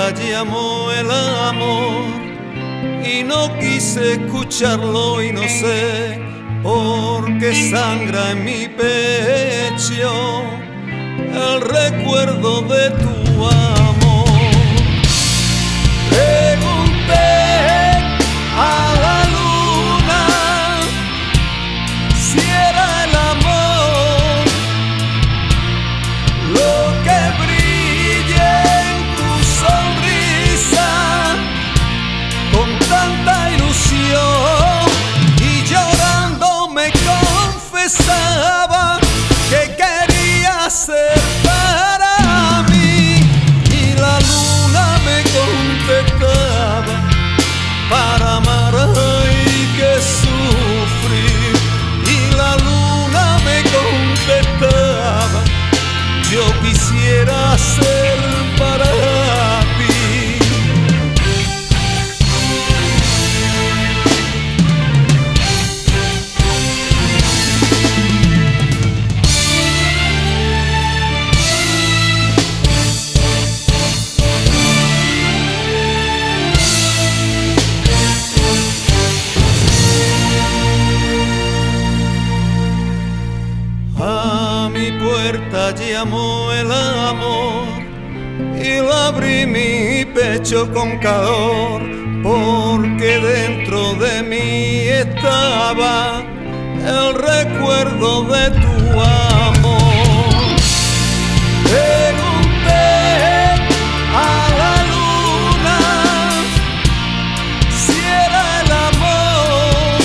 puerta llamó el amor y no quise escucharlo y no sé por qué sangra en mi pecho el recuerdo de tu amor. Pregunté a la luna si era el amor lo que brilla en tu sonrisa con tanta ilusión, y llorando me confesaba que quería ser para mí, y la luna me contestaba: para amar hay que sufrir. Y la luna me contestaba: yo quisiera ser para ti. A mi puerta llamó el amor y la abrí mi pecho con calor, porque dentro de mí estaba el recuerdo de tu amor. Pregunté a la luna si era el amor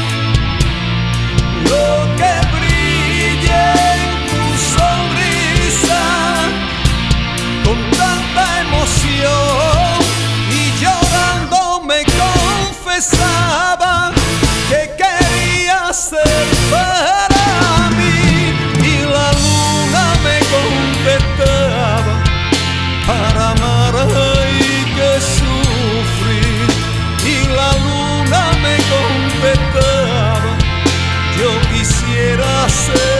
lo que brilla en tu sonrisa con tanta emoción, y llorando me confesaba que quería ser para mí, y la luna me contestaba: para amar hay que sufrir. Y la luna me contestaba: yo quisiera ser